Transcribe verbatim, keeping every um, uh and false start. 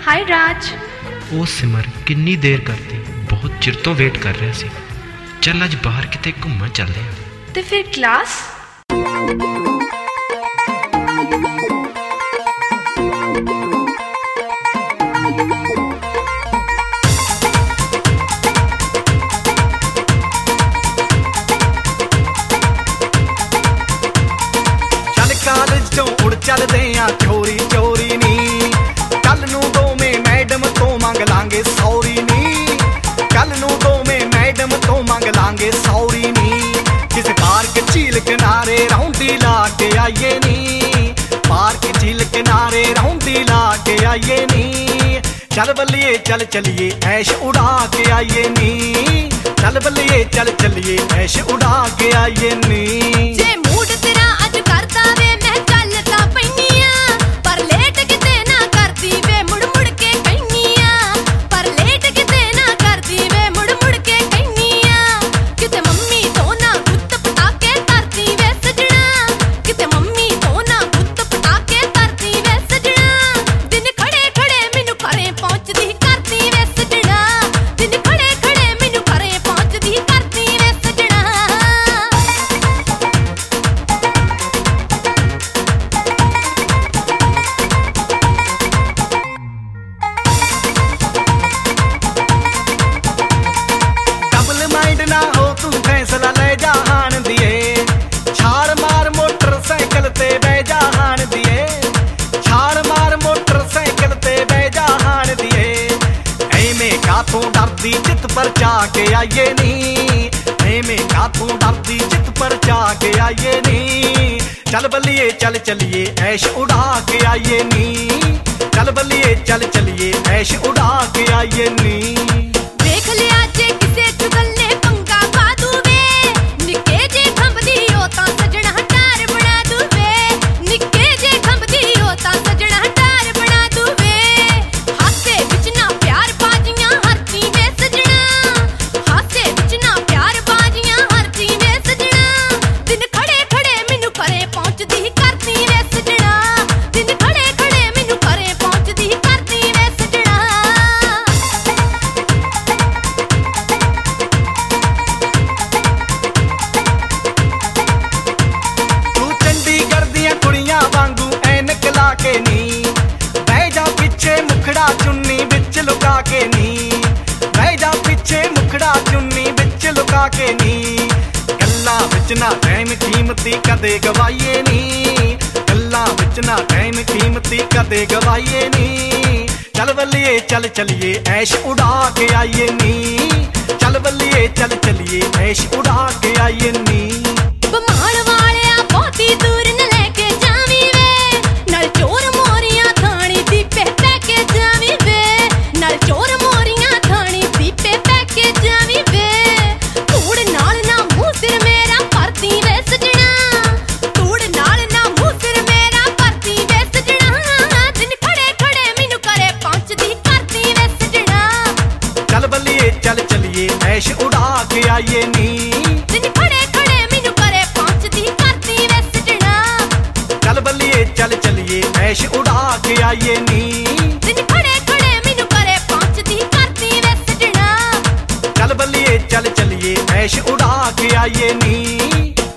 हाय राज। ओ सिमर किन्नी देर करती, बहुत चिर तो वेट कर रहा सी। चल अज बाहर किते घूमन चलदे हां। ते फिर क्लास? चल कॉलेज चों उड़ चलदे आ चोरी चोरी नी, कल नूं दोवें मैडम तो मंग लांगे सौरी नी, कल नूं दोवें मैडम तो मंग लांगे सौरी नी। किसे पार्क झील किनारे रौंदी ला के आइए नी, पार्क झील किनारे रौंदी ला के आइए नी। चल बल्लिए चल चलिए ऐश उड़ा के आइए नी, चल बल्लिए चल चलिए ऐश उड़ा के आइए नी। जे मूड तेरा अज करदा वे मैं चल तां पैनी आ, पर लेट किते ना करदी वे मुड़ मुड़ के कहनी आ, पर लेट किते ना करदी वे मुड़ मुड़ के कहनी आ। किते मम्मी तो ना गुੱਤ ਪਟਾਕੇ ਧਰਦੀ ਵੇ ਸਜਣਾ, किते मम्मी तो ना गुੱਤ ਪਟਾਕੇ ਧਰਦੀ ਵੇ ਸਜਣਾ। ਦਿਨ ਖੜੇ ਖੜੇ ਮੈਨੂੰ ਘਰੇ ਪਹੁੰਚਦੀ ਕਰਦੀ ਵੇ ਸਜਣਾ, ਦਿਨ ਖੜੇ ਖੜੇ ਮੈਨੂੰ ਘਰੇ ਪਹੁੰਚਦੀ ਕਰਦੀ ਵੇ ਸਜਣਾ। डबल माइंड ना हो तू फैसला ले जा हान दिए, छाड़ मार मोटरसाइकिल ते बह जा हान दिए, छाड़ मार मोटरसाइकिल ते बह जा हान दिए। एवें कातों डरदी जित पर जाके आइए नी, एवें कातों डरदी जित पर जाके आइए नी। चल बल्लिए चल चलिए ऐश उड़ा के आइए नी, चल बल्लिए चल चलिए ऐश उड़ा के आइए नी। ਵੇਖ ਲਿਆ ਜੇ ਕਿਸੇ ਚੁਗਲ ਨੇ ਪੰਗਾ ਪਾ ਦੂਵੇ, ਨਿੱਕੇ ਜੇ ਖੰਭ ਦੀ ਉਹ ਤਾਂ ਸਜਣਾ ਹਟਾਰ ਬਣਾ ਦੂਵੇ, ਨਿੱਕੇ ਜੇ ਖੰਭ ਦੀ ਉਹ ਤਾਂ ਸਜਣਾ ਹਟਾਰ ਬਣਾ ਦੂਵੇ। ਹਾਸੇ ਵਿੱਚ ਨਾ ਪਿਆਰ ਬਾਜੀਆਂ ਹਰਦੀ ਵੇ ਸਜਣਾ, ਹਾਸੇ ਵਿੱਚ ਨਾ ਪਿਆਰ ਬਾਜੀਆਂ ਹਰਦੀ ਵੇ ਸਜਣਾ। ਦਿਨ ਖੜੇ ਖੜੇ ਮੈਨੂੰ ਘਰੇ ਪਹੁੰਚਦੀ ਕਰਦੀ ਵੇ ਸਜਣਾ, ਦਿਨ ਖੜੇ ਖੜੇ ਮੈਨੂੰ ਘਰੇ ਪਹੁੰਚਦੀ ਕਰਦੀ ਵੇ ਸਜਣਾ। ਤੂੰ ਚੰਡੀਗੜ੍ਹ ਦੀਆਂ ਕੁੜੀਆਂ ਵਾਂਗੂ ਐਨਕ ਲਾ ਕੇ ਨੀ, ਬਹਿ ਜਾ ਪਿੱਛੇ ਮੁਖੜਾ ਚੁੰਨੀ ਵਿੱਚ ਲੁਕਾ ਕੇ ਨੀ, ਬਹਿ ਜਾ ਪਿੱਛੇ ਮੁਖੜਾ ਚੁੰਨੀ ਵਿੱਚ ਲੁਕਾ ਕੇ ਨੀ। ਗੱਲਾਂ ਵਿੱਚ ਨਾ ਟਾਈਮ ਕੀਮਤੀ ਕਦੇ ਗਵਾਈਏ ਨੀ, ਗੱਲਾਂ ਵਿੱਚ ਨਾ ਟਾਈਮ ਕੀਮਤੀ ਕਦੇ ਗਵਾਈਏ ਨੀ। ਚੱਲ ਬੱਲੀਏ ਚੱਲ ਚਲੀਏ ਐਸ਼ ਉਡਾ ਕੇ ਆਈਏ ਨੀ, ਚੱਲ ਬੱਲੀਏ ਚੱਲ ਚਲੀਏ ਐਸ਼ ਉਡਾ ਕੇ ਆਈਏ ਨੀ। ਬਮਾਲ ਵਾਲਿਆ ਬਹੁਤੀ ਦੂਰ न लेके जावी वे, नाल चोर मोरियां थानी दीपे पैके जावी वे, नाल चोर मोरियां थानी दीपे पैके जावी वे। धूड़ नाल ना मुंह सिर मेरा भरती वे सजना, धूड़ नाल ना मुंह सिर मेरा भरती वे सजना। दिन खड़े खड़े मैनू घरे पहुंचदी करदी वे सजना, चल बल्लिए चल चलिए ऐश उड़ा के आइए नी, दिन खड़े खड़े मैनू घरे पहुंचदी करदी वे सजना। चल बल्लिए चल चलिए ऐश उड़ा के आइए नी, दिन खड़े खड़े मैनू घरे पहुंचदी करदी वे सजना। चल बल्लिए चल चलिए ऐश उड़ा के आइए नी।